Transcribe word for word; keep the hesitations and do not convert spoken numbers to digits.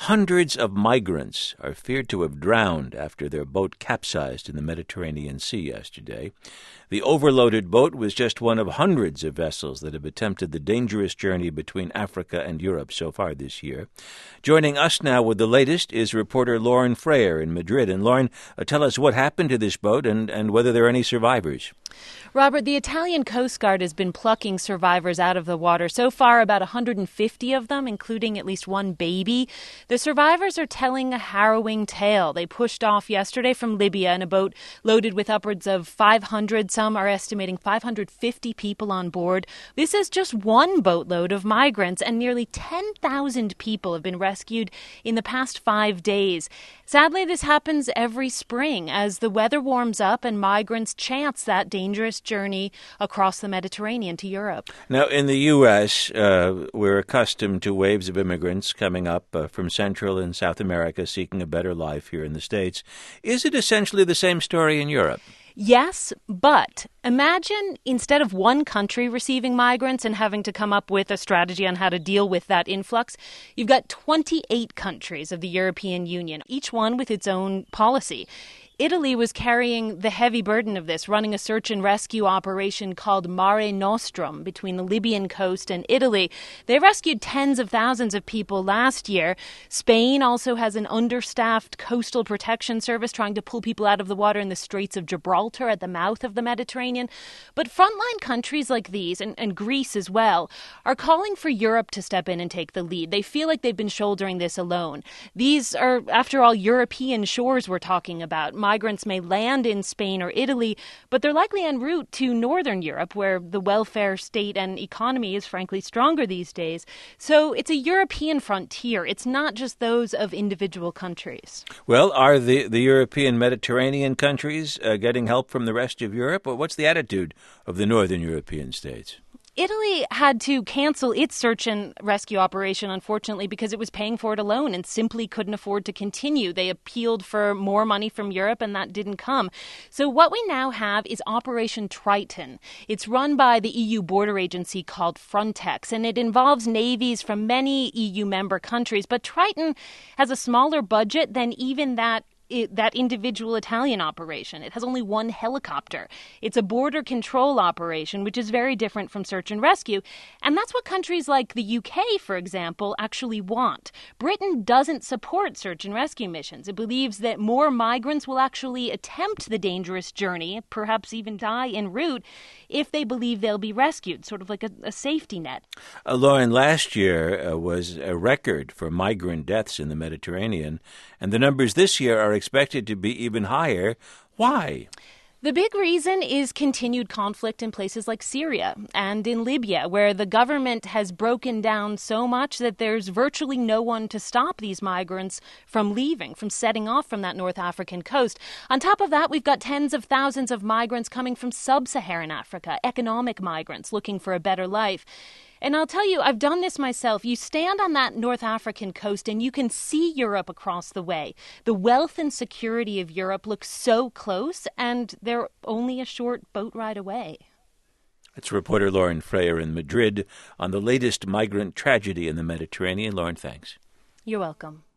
Hundreds of migrants are feared to have drowned after their boat capsized in the Mediterranean Sea yesterday. The overloaded boat was just one of hundreds of vessels that have attempted the dangerous journey between Africa and Europe so far this year. Joining us now with the latest is reporter Lauren Freyer in Madrid. And Lauren, uh, tell us what happened to this boat and, and whether there are any survivors. Robert, the Italian Coast Guard has been plucking survivors out of the water. So far, about one hundred fifty of them, including at least one baby. The survivors are telling a harrowing tale. They pushed off yesterday from Libya in a boat loaded with upwards of five hundred. Some are estimating five hundred fifty people on board. This is just one boatload of migrants, and nearly ten thousand people have been rescued in the past five days. Sadly, this happens every spring as the weather warms up and migrants chance that dangerous journey across the Mediterranean to Europe. Now, in the U S, uh, we're accustomed to waves of immigrants coming up uh, from Central and South America seeking a better life here in the States. Is it essentially the same story in Europe? Yes, but imagine instead of one country receiving migrants and having to come up with a strategy on how to deal with that influx, you've got twenty-eight countries of the European Union, each one with its own policy. Italy was carrying the heavy burden of this, running a search and rescue operation called Mare Nostrum between the Libyan coast and Italy. They rescued tens of thousands of people last year. Spain also has an understaffed coastal protection service trying to pull people out of the water in the Straits of Gibraltar at the mouth of the Mediterranean. But frontline countries like these, and, and Greece as well, are calling for Europe to step in and take the lead. They feel like they've been shouldering this alone. These are, after all, European shores we're talking about. Migrants may land in Spain or Italy, but they're likely en route to Northern Europe, where the welfare state and economy is frankly stronger these days. So it's a European frontier. It's not just those of individual countries. Well, are the, the European Mediterranean countries uh, getting help from the rest of Europe? Or what's the attitude of the Northern European states? Italy had to cancel its search and rescue operation, unfortunately, because it was paying for it alone and simply couldn't afford to continue. They appealed for more money from Europe, and that didn't come. So what we now have is Operation Triton. It's run by the E U border agency called Frontex, and it involves navies from many E U member countries. But Triton has a smaller budget than even that It, that individual Italian operation. It has only one helicopter. It's a border control operation, which is very different from search and rescue. And that's what countries like the U K, for example, actually want. Britain doesn't support search and rescue missions. It believes that more migrants will actually attempt the dangerous journey, perhaps even die en route, if they believe they'll be rescued, sort of like a, a safety net. Uh, Lauren, last year uh, was a record for migrant deaths in the Mediterranean, and the numbers this year are expected to be even higher. Why? The big reason is continued conflict in places like Syria and in Libya, where the government has broken down so much that there's virtually no one to stop these migrants from leaving, from setting off from that North African coast. On top of that, we've got tens of thousands of migrants coming from sub-Saharan Africa, economic migrants looking for a better life. And I'll tell you, I've done this myself. You stand on that North African coast and you can see Europe across the way. The wealth and security of Europe look so close, and they're only a short boat ride away. That's reporter Lauren Freyer in Madrid on the latest migrant tragedy in the Mediterranean. Lauren, thanks. You're welcome.